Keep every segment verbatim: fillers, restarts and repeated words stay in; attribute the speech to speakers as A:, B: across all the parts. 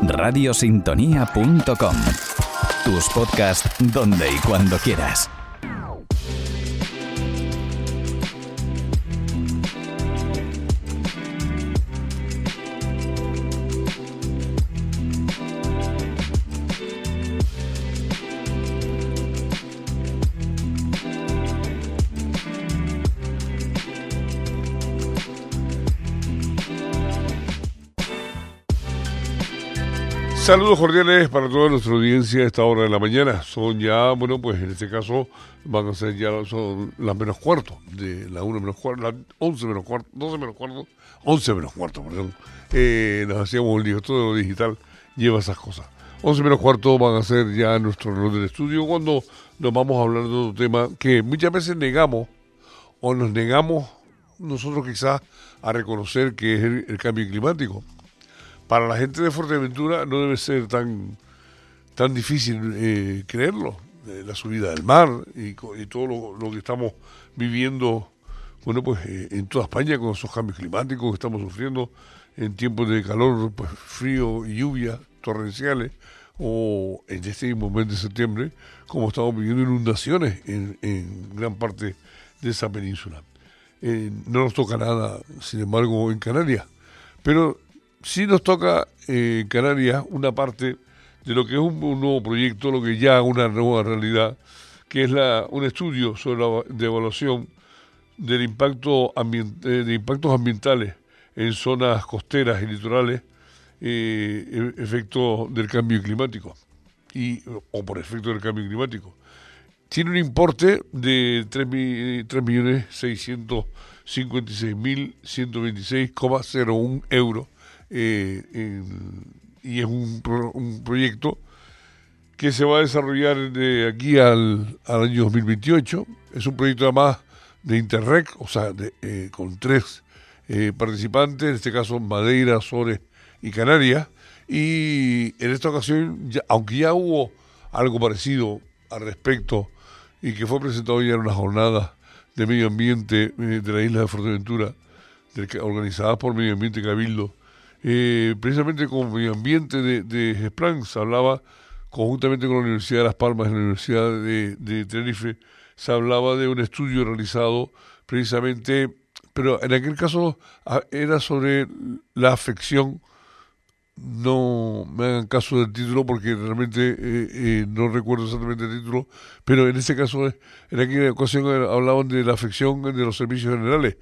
A: radiosintonía punto com. Tus podcasts donde y cuando quieras.
B: Saludos cordiales para toda nuestra audiencia a esta hora de la mañana. Son ya, bueno, pues en este caso van a ser ya son las menos cuarto, de la una menos cuarto, las once menos cuarto, doce menos cuarto, once menos cuarto, perdón. Eh, nos hacíamos el lío, todo lo digital lleva esas cosas. once menos cuarto van a ser ya nuestro reloj del estudio cuando nos vamos a hablar de otro tema que muchas veces negamos o nos negamos nosotros quizás a reconocer que es el, el cambio climático. Para la gente de Fuerteventura no debe ser tan, tan difícil eh, creerlo. Eh, la subida del mar y, y todo lo, lo que estamos viviendo, bueno, pues eh, en toda España con esos cambios climáticos que estamos sufriendo en tiempos de calor, pues frío y lluvia torrenciales, o en este mismo mes de septiembre, como estamos viviendo inundaciones en, en gran parte de esa península. Eh, no nos toca nada, sin embargo, en Canarias, pero sí nos toca eh, en Canarias una parte de lo que es un, un nuevo proyecto, lo que ya es una nueva realidad, que es la, un estudio sobre la de evaluación del impacto ambient, eh, de impactos ambientales en zonas costeras y litorales, eh, efecto del cambio climático y o por efecto del cambio climático. Tiene un importe de tres millones seiscientos cincuenta y seis mil ciento veintiséis coma cero uno euros. Eh, en, y es un, pro, un proyecto que se va a desarrollar de aquí al, al año dos mil veintiocho. Es un proyecto además de Interreg, o sea, de, eh, con tres eh, participantes, en este caso Madeira, Azores y Canarias. Y en esta ocasión, ya, aunque ya hubo algo parecido al respecto y que fue presentado ya en una jornada de medio ambiente eh, de la isla de Fuerteventura, del, organizada por Medio Ambiente Cabildo, Eh, precisamente con Medio Ambiente de, de GESPLAN, se hablaba conjuntamente con la Universidad de Las Palmas y la Universidad de, de Tenerife, se hablaba de un estudio realizado precisamente, pero en aquel caso era sobre la afección. No me hagan caso del título porque realmente eh, eh, no recuerdo exactamente el título, pero en este caso, en aquella ocasión hablaban de la afección de los servicios generales,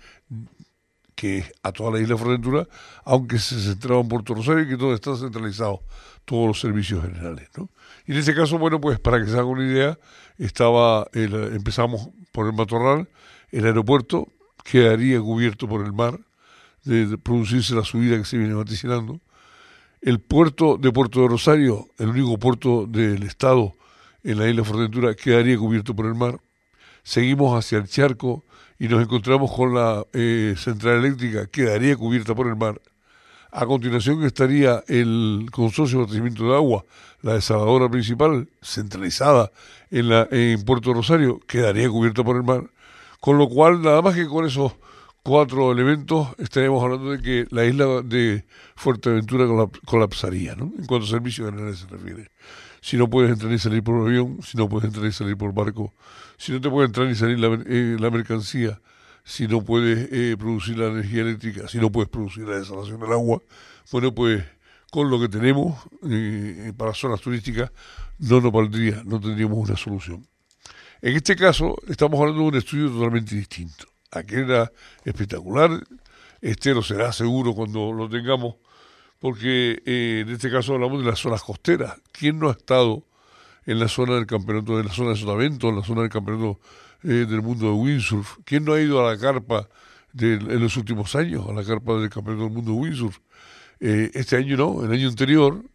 B: que a toda la isla de Fuerteventura, aunque se centraba en Puerto Rosario y que todo está centralizado, todos los servicios generales, ¿no? Y en ese caso, bueno, pues para que se hagan una idea, estaba el, empezamos por el Matorral, el aeropuerto quedaría cubierto por el mar, de, de producirse la subida que se viene vaticinando. El puerto de Puerto de Rosario, el único puerto del estado en la isla de Fuerteventura, quedaría cubierto por el mar. Seguimos hacia el Charco y nos encontramos con la eh, central eléctrica, quedaría cubierta por el mar. A continuación estaría el consorcio de abastecimiento de agua, la desaladora principal, centralizada en, la, en Puerto Rosario, quedaría cubierta por el mar. Con lo cual, nada más que con esos cuatro elementos, estaríamos hablando de que la isla de Fuerteventura colapsaría, ¿no? En cuanto a servicios generales se refiere. Si no puedes entrar ni salir por avión, si no puedes entrar ni salir por barco, si no te puede entrar ni salir la, eh, la mercancía, si no puedes eh, producir la energía eléctrica, si no puedes producir la desalación del agua, bueno, pues con lo que tenemos eh, para zonas turísticas no nos valdría, no tendríamos una solución. En este caso estamos hablando de un estudio totalmente distinto. Aquel era espectacular, este lo será seguro cuando lo tengamos, porque eh, en este caso hablamos de las zonas costeras. ¿Quién no ha estado en la zona del campeonato, en la zona de Sotavento, en la zona del campeonato eh, del mundo de windsurf? ¿Quién no ha ido a la carpa de, en los últimos años, a la carpa del campeonato del mundo de windsurf? Eh, este año no, el año anterior,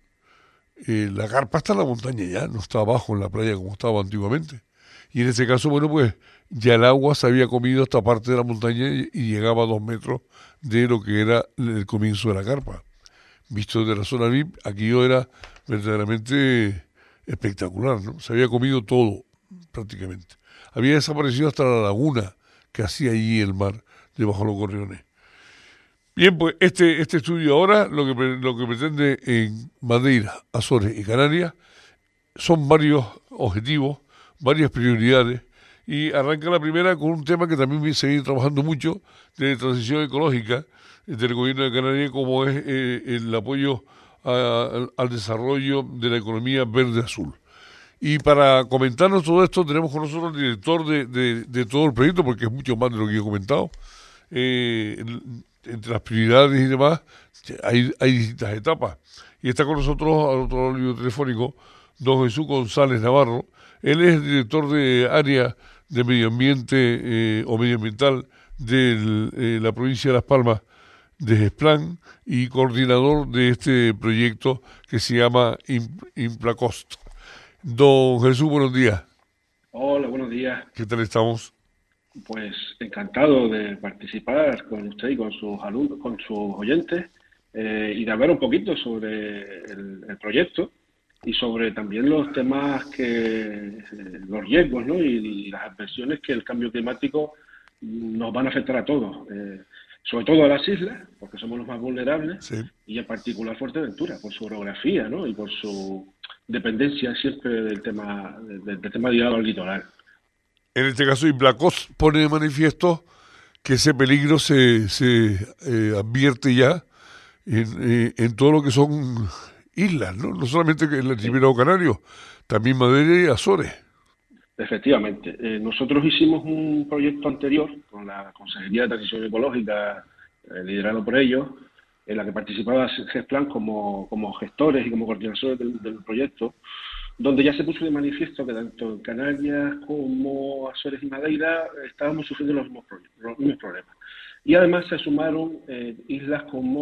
B: eh, la carpa está en la montaña ya, no está abajo en la playa como estaba antiguamente. Y en este caso, bueno, pues ya el agua se había comido esta parte de la montaña y, y llegaba a dos metros de lo que era el comienzo de la carpa. Visto desde la zona V I P, aquello era verdaderamente espectacular, ¿no? Se había comido todo, prácticamente. Había desaparecido hasta la laguna que hacía allí el mar, debajo de los gorriones. Bien, pues este, este estudio ahora lo que, pre- lo que pretende en Madeira, Azores y Canarias son varios objetivos, varias prioridades, y arranca la primera con un tema que también voy a seguir trabajando mucho, de transición ecológica eh, del gobierno de Canarias, como es eh, el apoyo a- al al desarrollo de la economía verde-azul. Y para comentarnos todo esto tenemos con nosotros el director de, de- de todo el proyecto, porque es mucho más de lo que yo he comentado. Eh, el- entre las prioridades y demás hay, hay distintas etapas. Y está con nosotros al otro lado del libro telefónico don Jesús González Navarro. Él es director de área de medio ambiente eh, o medioambiental de eh, la provincia de Las Palmas de GESPLAN y coordinador de este proyecto que se llama Im- Implacost. Don Jesús, buenos días.
C: Hola, buenos días.
B: ¿Qué tal estamos?
C: Pues encantado de participar con usted y con sus alumnos, con sus oyentes, eh, y de hablar un poquito sobre el, el proyecto y sobre también los temas que, eh, los riesgos, ¿no? y, y las adversiones que el cambio climático nos van a afectar a todos, eh, sobre todo a las islas, porque somos los más vulnerables,
B: Sí.
C: y en particular Fuerteventura, por su orografía, ¿no? y por su dependencia siempre del tema, del, del tema ligado al litoral.
B: En este caso, Implacost pone de manifiesto que ese peligro se, se eh, advierte ya en, eh, en todo lo que son islas, ¿no? No solamente en el
C: Sí.
B: archipiélago canario, también Madeira y Azores.
C: Efectivamente. Eh, nosotros hicimos un proyecto anterior con la Consejería de Transición Ecológica, eh, liderado por ellos, en la que participaba GESPLAN como, como gestores y como coordinadores del, del proyecto, donde ya se puso de manifiesto que tanto en Canarias como Azores y Madeira estábamos sufriendo los mismos, pro- los mismos problemas. Y además se sumaron eh, islas como,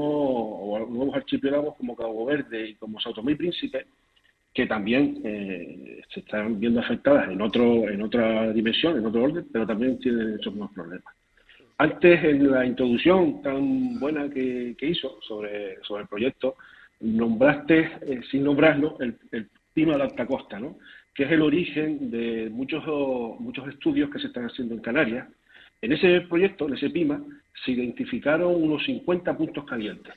C: o nuevos archipiélagos como Cabo Verde y como Sao Tomé y Príncipe, que también eh, se están viendo afectadas en otro en otra dimensión, en otro orden, pero también tienen esos mismos problemas. Antes, en la introducción tan buena que, que hizo sobre, sobre el proyecto, nombraste, eh, sin nombrarlo, el, el Pima de Alta Costa, ¿no? que es el origen de muchos, muchos estudios que se están haciendo en Canarias. En ese proyecto, en ese Pima, se identificaron unos cincuenta puntos calientes.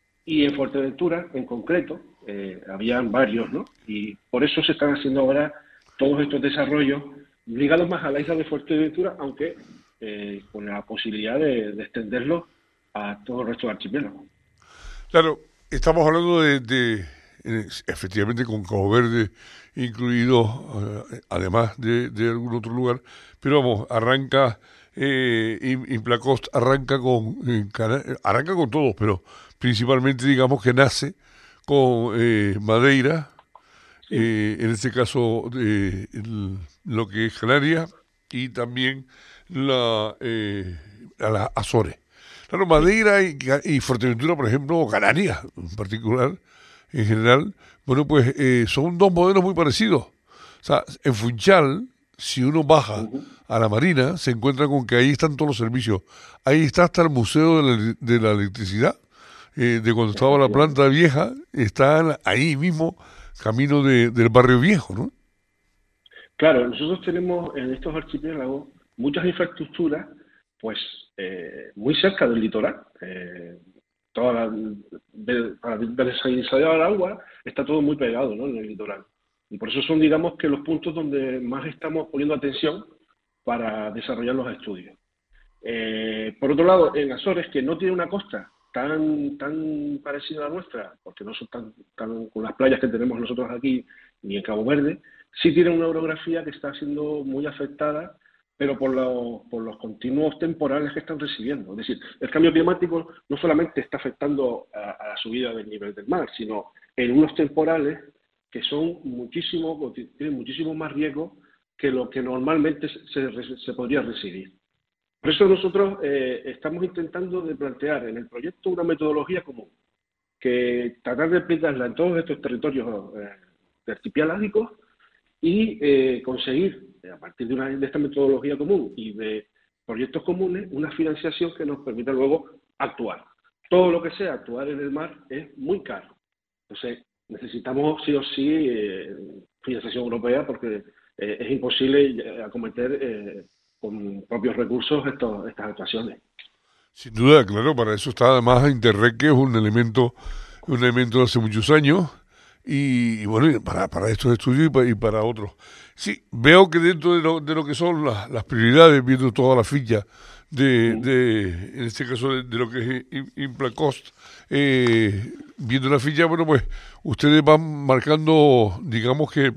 C: Y en Fuerteventura, en concreto, eh, habían varios, ¿no? Y por eso se están haciendo ahora todos estos desarrollos ligados más a la isla de Fuerteventura, aunque eh, con la posibilidad de, de extenderlo a todo el resto del archipiélago.
B: Claro, estamos hablando de, de eh, efectivamente con Cabo Verde incluido, eh, además de, de algún otro lugar, pero vamos, arranca, eh, Im- Implacost arranca con, eh, Cana- arranca con todos, pero principalmente digamos que nace con eh, Madeira,
C: Sí,
B: eh, en este caso eh, el- lo que es Canarias y también la, eh, a las Azores. Claro,
C: sí.
B: Madeira y, Ca- y Fuerteventura, por ejemplo, o Canarias en particular, en general, bueno, pues eh, son dos modelos muy parecidos. O sea, en Funchal, si uno baja
C: Uh-huh.
B: a la Marina, se encuentra con que ahí están todos los servicios. Ahí está hasta el Museo de la, de la Electricidad, eh, de cuando estaba la
C: Efectivamente.
B: planta vieja, están ahí mismo, camino de, del barrio viejo, ¿no?
C: Claro, nosotros tenemos en estos archipiélagos muchas infraestructuras, pues eh, muy cerca del litoral. Eh, toda la, de, para desalinizar el agua está todo muy pegado, ¿no? En el litoral. Y por eso son, digamos, que los puntos donde más estamos poniendo atención para desarrollar los estudios. Eh, por otro lado, en Azores, que no tiene una costa tan, tan parecida a la nuestra, porque no son tan, tan con las playas que tenemos nosotros aquí, ni en Cabo Verde, sí tiene una orografía que está siendo muy afectada, pero por, los, por los continuos temporales que están recibiendo. Es decir, el cambio climático no solamente está afectando a, a la subida del nivel del mar, sino en unos temporales que son muchísimo, tienen muchísimo más riesgo que lo que normalmente se, se, se podría recibir. Por eso nosotros eh, estamos intentando de plantear en el proyecto una metodología común, que tratar de aplicarla en todos estos territorios eh, archipielagos y eh, conseguir, eh, a partir de, una, de esta metodología común y de proyectos comunes, una financiación que nos permita luego actuar. Todo lo que sea actuar en el mar es muy caro. Entonces, necesitamos sí o sí eh, financiación europea porque eh, es imposible eh, acometer eh, con propios recursos estos, estas actuaciones.
B: Sin duda, claro, para eso está además Interreg, que es un elemento, un elemento de hace muchos años, y, y bueno, y para, para estos estudios y para, y para otros. Sí, veo que dentro de lo, de lo que son las, las prioridades, viendo toda la ficha de,
C: Mm.
B: de en este caso, de, de lo que es Im- Implacost, eh, viendo la ficha, bueno, pues ustedes van marcando, digamos que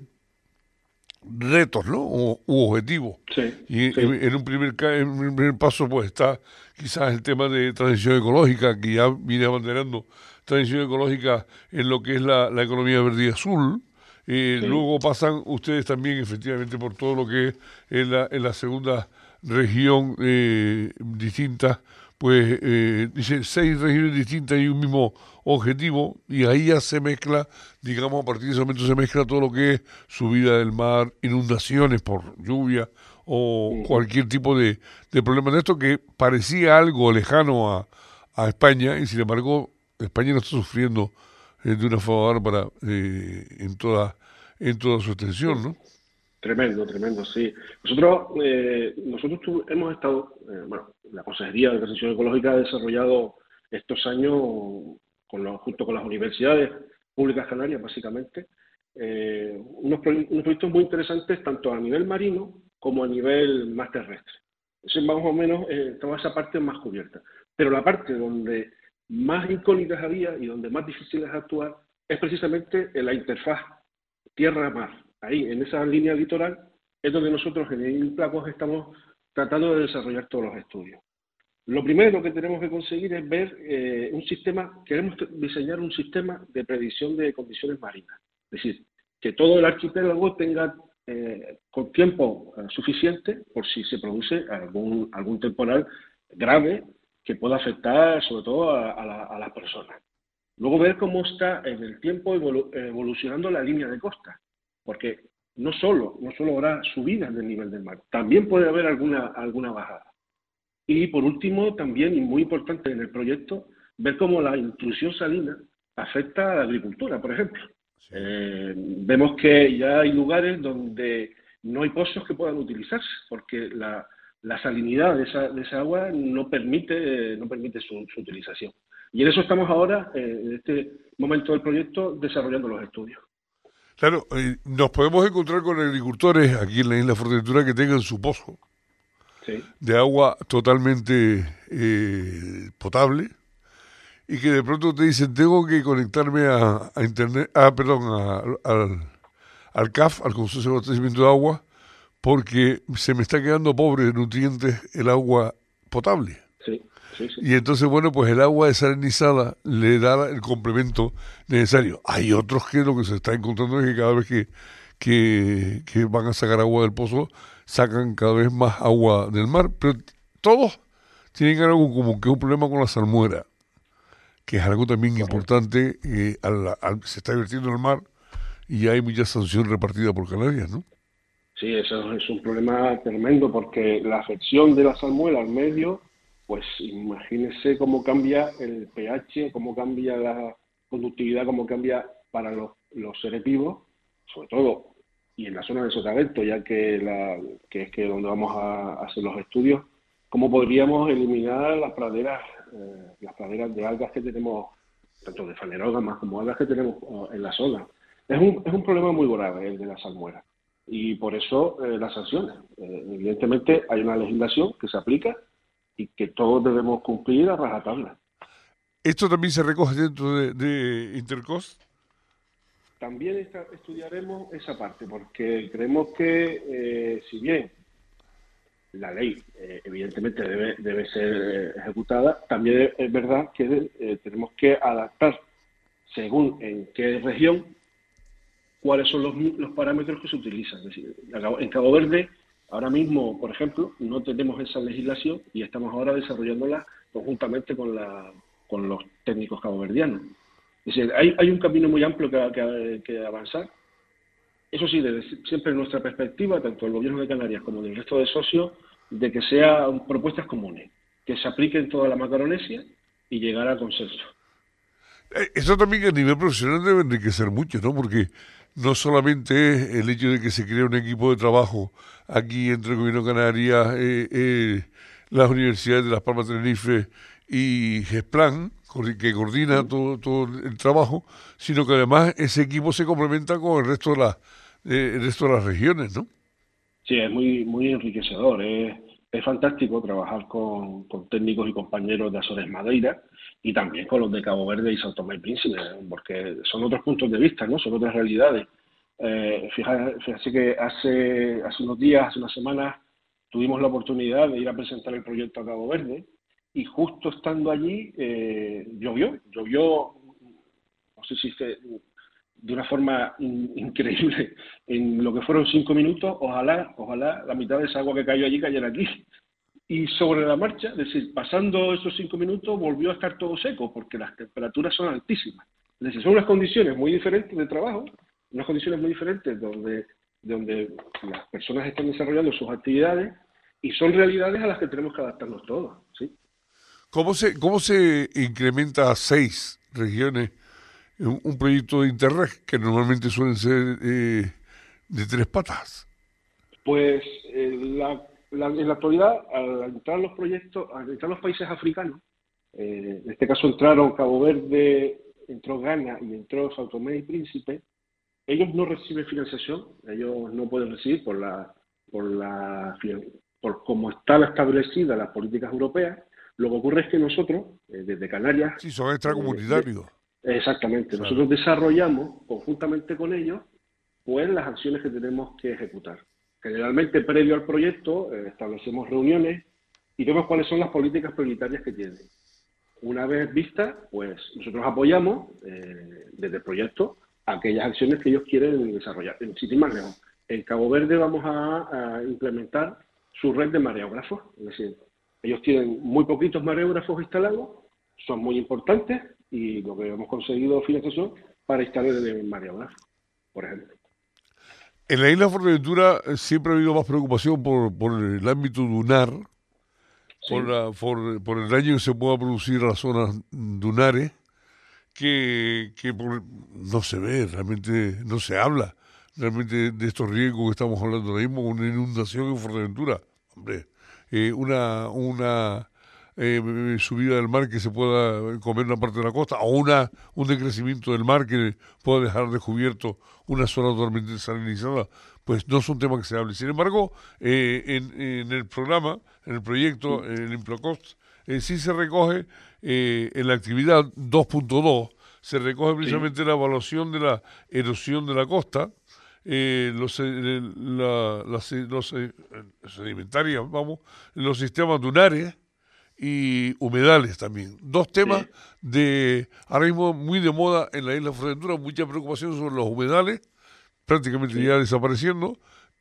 B: retos, ¿no? O, u objetivos.
C: Sí,
B: Y
C: sí,
B: en, en un primer, ca- en un primer paso, pues está quizás el tema de transición ecológica, que ya viene abanderando transición ecológica en lo que es la, la economía verde y azul. Eh,
C: sí.
B: luego pasan ustedes también, efectivamente, por todo lo que es en la, en la segunda región eh, distinta, pues eh, dice seis regiones distintas y un mismo objetivo, y ahí ya se mezcla, digamos, a partir de ese momento se mezcla todo lo que es subida del mar, inundaciones por lluvia o
C: Ujú.
B: cualquier tipo de, de problema de esto que parecía algo lejano a, a España, y sin embargo España lo está sufriendo eh, de una forma bárbara eh, en toda en toda su extensión, ¿no?
C: Tremendo, tremendo, sí. Nosotros, eh, nosotros tu- hemos estado, eh, bueno, la Consejería de Transición Ecológica ha desarrollado estos años, con los- junto con las universidades públicas canarias, básicamente, eh, unos, proy- unos proyectos muy interesantes tanto a nivel marino como a nivel más terrestre. Eso es más o menos eh, toda esa parte más cubierta. Pero la parte donde más incógnitas había y donde más difícil es actuar es precisamente en la interfaz tierra-mar. Ahí, en esa línea litoral, es donde nosotros en Implacos estamos tratando de desarrollar todos los estudios. Lo primero que tenemos que conseguir es ver eh, un sistema, queremos diseñar un sistema de predicción de condiciones marinas. Es decir, que todo el archipiélago tenga eh, con tiempo eh, suficiente por si se produce algún, algún temporal grave que pueda afectar sobre todo a, a, la, a las personas. Luego ver cómo está en el tiempo evolu evolucionando la línea de costa, porque no solo, no solo habrá subidas del nivel del mar, también puede haber alguna, alguna bajada. Y por último, también, y muy importante en el proyecto, ver cómo la intrusión salina afecta a la agricultura, por ejemplo.
B: Sí.
C: Eh, vemos que ya hay lugares donde no hay pozos que puedan utilizarse, porque la, la salinidad de esa, de esa agua no permite, no permite su, su utilización. Y en eso estamos ahora, eh, en este momento del proyecto, desarrollando los estudios.
B: Claro, eh, nos podemos encontrar con agricultores aquí en la isla Fuerteventura que tengan su pozo
C: Sí,
B: de agua totalmente eh, potable, y que de pronto te dicen, tengo que conectarme a, a internet, ah, perdón, a- al, al C A F, al Consorcio de Abastecimiento de Agua, porque se me está quedando pobre de nutrientes el agua potable.
C: sí, sí, sí.
B: Y entonces, bueno, pues el agua desalinizada le da el complemento necesario. Hay otros que lo que se está encontrando es que cada vez que, que, que van a sacar agua del pozo, sacan cada vez más agua del mar, pero todos tienen algo como que un problema con la salmuera, que es algo también
C: Correcto.
B: importante, eh, al- al- se está vertiendo en el mar y hay mucha sanción repartida por Canarias, ¿no?
C: Sí, eso es un problema tremendo porque la afección de la salmuera al medio, pues imagínese cómo cambia el pH, cómo cambia la conductividad, cómo cambia para los, los seres vivos, sobre todo, y en la zona de Sotavento, ya que, la, que es que donde vamos a, a hacer los estudios, cómo podríamos eliminar las praderas, eh, las praderas de algas que tenemos, tanto de fanerógamas como algas que tenemos eh, en la zona. Es un, es un problema muy grave el de la salmuera y por eso eh, las sanciones. Eh, evidentemente hay una legislación que se aplica y que todos debemos cumplir a rajatabla.
B: Esto también se recoge dentro de, de Intercost.
C: También esta, estudiaremos esa parte porque creemos que eh, si bien la ley eh, evidentemente debe, debe ser eh, ejecutada, también es verdad que eh, tenemos que adaptar según en qué región cuáles son los, los parámetros que se utilizan. Es decir, en Cabo Verde, ahora mismo, por ejemplo, no tenemos esa legislación y estamos ahora desarrollándola conjuntamente con, la, con los técnicos caboverdianos. Es decir, hay, hay un camino muy amplio que, que, que avanzar. Eso sí, desde siempre en nuestra perspectiva, tanto el gobierno de Canarias como del resto de socios, de que sean propuestas comunes, que se apliquen toda la Macaronesia y llegar a consenso.
B: Eh, Eso también a nivel profesional debe enriquecer mucho, ¿no? Porque no solamente es el hecho de que se crea un equipo de trabajo aquí entre el Gobierno de Canarias, eh, eh, las universidades de Las Palmas de Tenerife y GESPLAN, que coordina todo, todo el trabajo, sino que además ese equipo se complementa con el resto de, la, eh, el resto de las regiones, ¿no?
C: Sí, es muy, muy enriquecedor. Es, es fantástico trabajar con, con técnicos y compañeros de Azores Madeira y también con los de Cabo Verde y São Tomé y Príncipe, porque son otros puntos de vista, ¿no? Son otras realidades. Eh, fíjate, fíjate que hace, hace unos días, hace unas semanas, tuvimos la oportunidad de ir a presentar el proyecto a Cabo Verde y justo estando allí eh, llovió, llovió, no sé si se, de una forma in, increíble, en lo que fueron cinco minutos, ojalá, ojalá la mitad de esa agua que cayó allí cayera aquí. Y sobre la marcha, es decir, pasando esos cinco minutos volvió a estar todo seco porque las temperaturas son altísimas. Es decir, son unas condiciones muy diferentes de trabajo, unas condiciones muy diferentes donde, donde las personas están desarrollando sus actividades y son realidades a las que tenemos que adaptarnos todos, ¿sí?
B: ¿Cómo se, cómo se incrementa a seis regiones un, un proyecto de Interreg que normalmente suelen ser eh, de tres patas?
C: Pues eh, la, la, en la actualidad, al entrar los proyectos, al entrar los países africanos, eh, en este caso entraron Cabo Verde, entró Ghana y entró São Tomé y Príncipe, ellos no reciben financiación, ellos no pueden recibir por la por la por cómo están establecidas las políticas europeas. Lo que ocurre es que nosotros, eh, desde Canarias...
B: Sí, son extracomunitarios.
C: Eh, exactamente.
B: Claro.
C: Nosotros desarrollamos, conjuntamente con ellos, pues las acciones que tenemos que ejecutar. Generalmente, previo al proyecto, eh, establecemos reuniones y vemos cuáles son las políticas prioritarias que tienen. Una vez vistas, pues nosotros apoyamos eh, desde el proyecto aquellas acciones que ellos quieren desarrollar. Sin más lejos, en Cabo Verde vamos a, a implementar su red de mareógrafos, es decir, ellos tienen muy poquitos mareógrafos instalados, son muy importantes y lo que hemos conseguido financiación para instalar el mareógrafo, por ejemplo.
B: En la isla Fuerteventura siempre ha habido más preocupación por, por el ámbito dunar, sí. por, la, por, por el daño que se pueda producir a las zonas dunares, que, que por, no se ve, realmente no se habla realmente de estos riesgos que estamos hablando ahora mismo, una inundación en Fuerteventura. Hombre, eh, una una eh, subida del mar que se pueda comer una parte de la costa, o una un decrecimiento del mar que pueda dejar descubierto una zona totalmente salinizada, pues no es un tema que se hable. Sin embargo, eh, en, en el programa, en el proyecto, en el Improcost, eh, sí se recoge eh, en la actividad dos punto dos, se recoge precisamente sí. la evaluación de la erosión de la costa, Eh, los, eh, la, las, los eh, sedimentarias, vamos, los sistemas dunares y humedales también. Dos temas sí. de ahora mismo muy de moda en la isla Fuerteventura, mucha preocupación sobre los humedales, prácticamente sí. ya desapareciendo,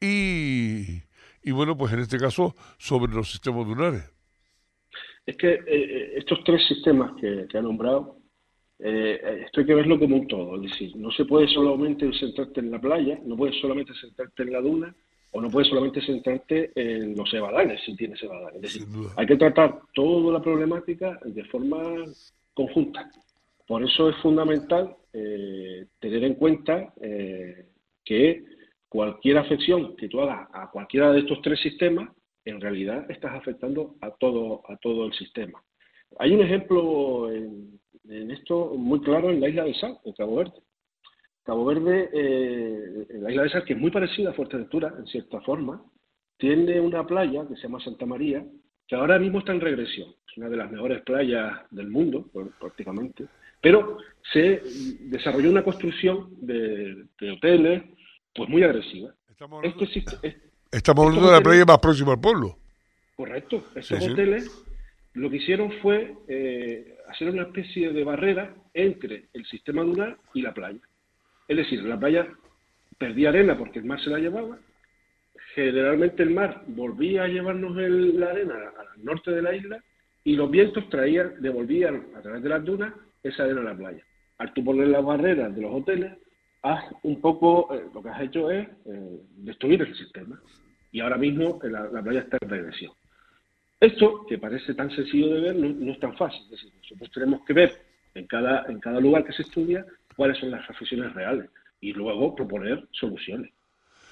B: y, y bueno, pues en este caso sobre los sistemas dunares.
C: Es que eh, estos tres sistemas que, que ha nombrado, Eh, esto hay que verlo como un todo, es decir, no se puede solamente centrarte en la playa, no puedes solamente centrarte en la duna, o no puedes solamente centrarte en los evadanes, si tienes evadanes. Es decir, hay que tratar toda la problemática de forma conjunta. Por eso es fundamental eh, tener en cuenta eh, que cualquier afección que tú hagas a cualquiera de estos tres sistemas, en realidad estás afectando a todo, a todo el sistema. Hay un ejemplo en, en esto muy claro en la isla de Sal, en Cabo Verde. Cabo Verde, eh, en la isla de Sal, que es muy parecida a Fuerteventura, en cierta forma, tiene una playa que se llama Santa María, que ahora mismo está en regresión. Es una de las mejores playas del mundo, prácticamente. Pero se desarrolló una construcción de, de hoteles pues muy agresiva.
B: Estamos hablando,
C: este, es,
B: estamos hablando de la playa más próxima al pueblo.
C: Correcto. Estos
B: sí,
C: hoteles
B: sí.
C: lo que hicieron fue eh, hacer una especie de barrera entre el sistema dunar y la playa. Es decir, la playa perdía arena porque el mar se la llevaba. Generalmente el mar volvía a llevarnos el, la arena al norte de la isla y los vientos traían, devolvían a través de las dunas esa arena a la playa. Al tú poner las barreras de los hoteles, has un poco, eh, lo que has hecho es eh, destruir el sistema. Y ahora mismo la, la playa está en regresión. Esto, que parece tan sencillo de ver, no, no es tan fácil. Es decir, nosotros tenemos que ver en cada, en cada lugar que se estudia cuáles son las afecciones reales y luego proponer soluciones.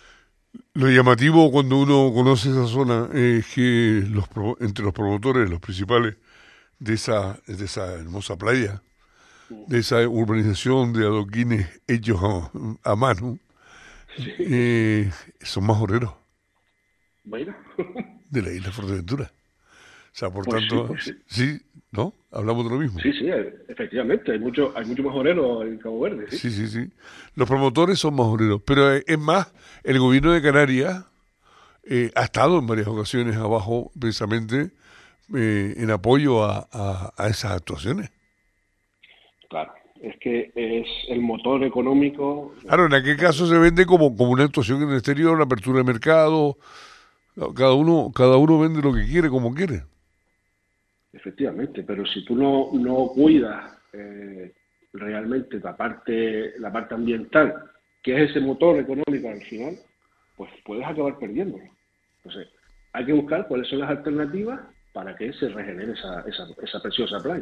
B: Lo llamativo cuando uno conoce esa zona es que los pro- entre los promotores, los principales de esa, de esa hermosa playa, de esa urbanización de adoquines hechos a, a mano,
C: Sí.
B: eh, son majoreros
C: Bueno,
B: de la isla Fuerteventura. O sea, por
C: pues sí,
B: tanto,
C: pues sí.
B: sí, ¿no? Hablamos de lo mismo.
C: Sí, sí, eh, efectivamente, hay mucho, hay mucho majorero en Cabo Verde, sí.
B: Sí, sí, sí. Los promotores son majoreros, pero eh, es más, el gobierno de Canarias eh, ha estado en varias ocasiones abajo precisamente eh, en apoyo a, a, a esas actuaciones.
C: Claro, es que es el motor económico.
B: Claro, en aquel caso se vende como, como una actuación en el exterior, una apertura de mercado. Cada uno, cada uno vende lo que quiere, como quiere.
C: Efectivamente, pero si tú no, no cuidas eh, realmente la parte, la parte ambiental, que es ese motor económico al final, pues puedes acabar perdiéndolo. Entonces, hay que buscar cuáles son las alternativas para que se regenere esa, esa, esa preciosa playa.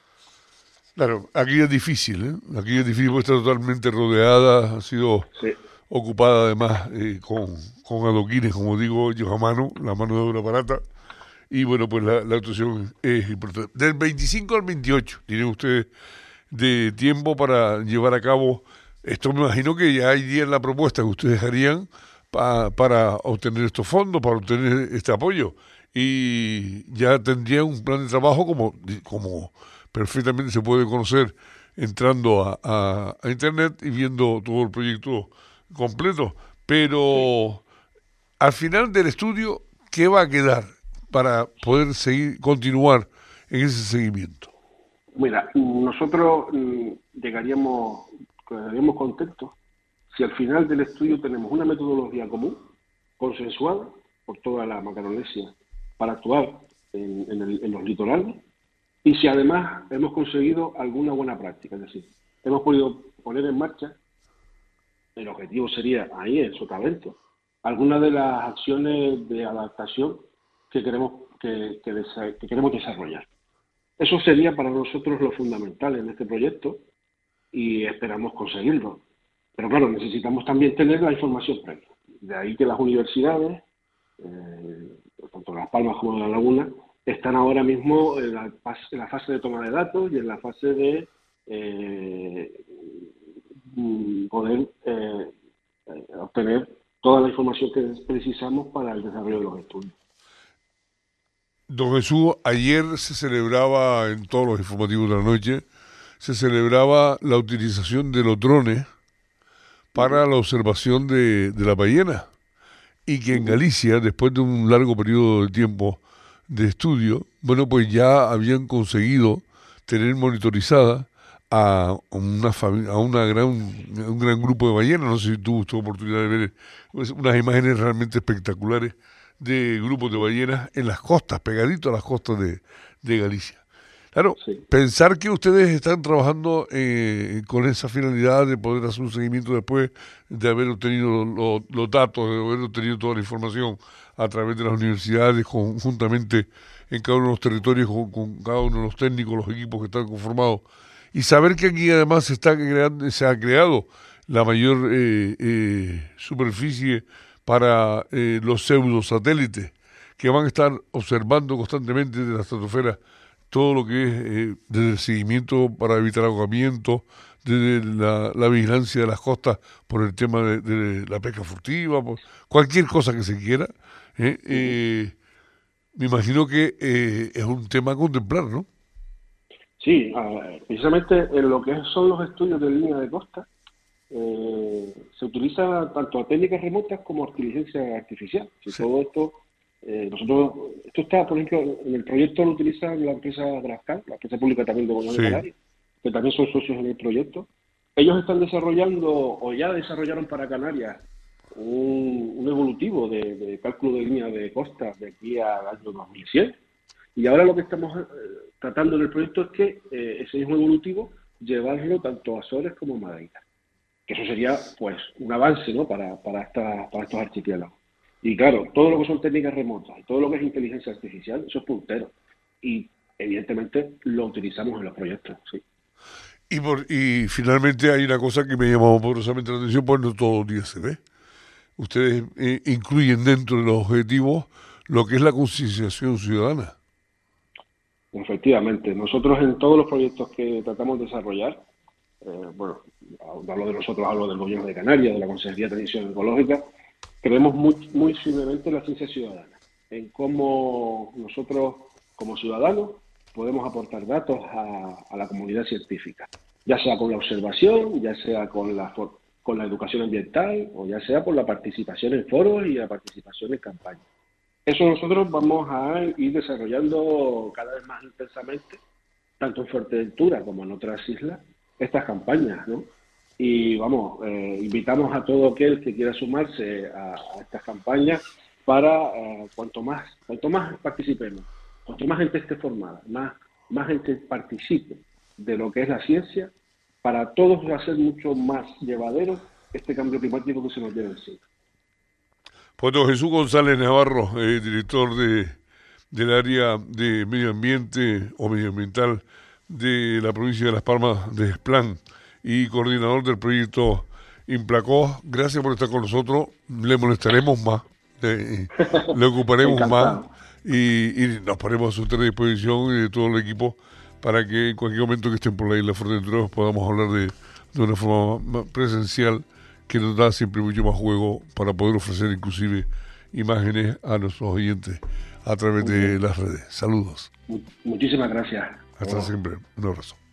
B: Claro, aquí es difícil, ¿eh? Aquí es difícil porque está totalmente rodeada, ha sido
C: Sí,
B: ocupada además eh, con, con adoquines, como digo yo, a mano, la mano de obra barata. Y bueno, pues la, la actuación es importante. Del veinticinco al veintiocho tienen ustedes de tiempo para llevar a cabo esto. Me imagino que ya hay día en la propuesta que ustedes harían pa- para obtener estos fondos, para obtener este apoyo. Y ya tendrían un plan de trabajo como, como perfectamente se puede conocer entrando a, a, a internet y viendo todo el proyecto completo.
C: sí.
B: Pero al final del estudio, ¿qué va a quedar para poder seguir, continuar en ese seguimiento?
C: Mira, nosotros mm, llegaríamos, quedaríamos contentos si al final del estudio tenemos una metodología común, consensuada por toda la Macaronesia, para actuar en, en el- en los litorales, y si además hemos conseguido alguna buena práctica, es decir, hemos podido poner en marcha, el objetivo sería ahí, en Sotavento, algunas de las acciones de adaptación que queremos, que, que desa- que queremos desarrollar. Eso sería para nosotros lo fundamental en este proyecto y esperamos conseguirlo. Pero claro, necesitamos también tener la información previa. De ahí que las universidades, eh, tanto Las Palmas como La Laguna, están ahora mismo en la, fase, en la fase de toma de datos y en la fase de eh, poder eh, eh, obtener toda la información que precisamos para el desarrollo de los estudios.
B: Don Jesús, ayer se celebraba en todos los informativos de la noche, se celebraba la utilización de los drones
C: Uh -huh,
B: para la observación de, de la ballena y que
C: uh
B: en
C: -huh.
B: Galicia, después de un largo periodo de tiempo de estudio, bueno, pues ya habían conseguido tener monitorizada a una familia, a una gran, un gran grupo de ballenas. No sé si tuvo tu oportunidad de ver pues, unas imágenes realmente espectaculares de grupos de ballenas en las costas, pegadito a las costas de, de Galicia. Claro,
C: Sí.
B: pensar que ustedes están trabajando eh, con esa finalidad de poder hacer un seguimiento después de haber obtenido los, los datos, de haber obtenido toda la información a través de las universidades, conjuntamente en cada uno de los territorios, con, con cada uno de los técnicos, los equipos que están conformados, y saber que aquí además se, está creando, se ha creado la mayor eh, eh, superficie para eh, los pseudosatélites que van a estar observando constantemente de la estratosfera todo lo que es eh, desde el seguimiento para evitar ahogamiento, desde la, la vigilancia de las costas por el tema de, de la pesca furtiva, por cualquier cosa que se quiera. ¿eh?
C: Uh -huh.
B: Eh, me imagino que eh, es un tema a contemplar, ¿no?
C: Sí, uh, precisamente en lo que son los estudios de línea de costa, eh, se utiliza tanto a técnicas remotas como a inteligencia artificial. Si
B: Sí.
C: todo esto, eh, nosotros, esto está, por ejemplo, en el proyecto lo utiliza la empresa Grascal, la empresa pública también de Gobierno de
B: Sí.
C: Canarias, que también son socios en el proyecto. Ellos están desarrollando, o ya desarrollaron para Canarias, un, un evolutivo de, de cálculo de línea de costa de aquí al año dos mil cien. Y ahora lo que estamos eh, tratando en el proyecto es que eh, ese mismo evolutivo llevarlo tanto a Azores como a Madeira. Que eso sería, pues, un avance, ¿no?, para, para, esta, para estos archipiélagos. Y claro, todo lo que son técnicas remotas y todo lo que es inteligencia artificial, eso es puntero. Y evidentemente lo utilizamos en los proyectos, sí.
B: Y, por, y finalmente hay una cosa que me llamó poderosamente la atención, pues no todos los días se ve. ustedes eh, incluyen dentro de los objetivos lo que es la concienciación ciudadana.
C: Efectivamente, nosotros en todos los proyectos que tratamos de desarrollar, eh, bueno, hablo de nosotros, hablo del Gobierno de Canarias, de la Consejería de Transición Ecológica, creemos muy, muy firmemente en la ciencia ciudadana, en cómo nosotros como ciudadanos podemos aportar datos a, a la comunidad científica, ya sea con la observación, ya sea con la, con la educación ambiental o ya sea por la participación en foros y la participación en campañas. Eso nosotros vamos a ir desarrollando cada vez más intensamente, tanto en Fuerteventura como en otras islas, estas campañas, ¿no? Y vamos, eh, invitamos a todo aquel que quiera sumarse a, a estas campañas para eh, cuanto más cuanto más participemos, cuanto más gente esté formada, más, más gente participe de lo que es la ciencia, para todos va a ser mucho más llevadero este cambio climático que se nos viene encima.
B: Pues don Jesús González Navarro, eh, director de, del área de medio ambiente o medioambiental de la provincia de Las Palmas de Esplán y coordinador del proyecto Implacó, gracias por estar con nosotros. Le molestaremos más, le, le ocuparemos más y, y nos ponemos a su disposición y de todo el equipo para que en cualquier momento que estén por la isla Fuerteventura podamos hablar de, de una forma presencial, que nos da siempre mucho más juego para poder ofrecer inclusive imágenes a nuestros oyentes a través de las redes. Saludos.
C: Muchísimas gracias.
B: Hasta siempre. Un abrazo.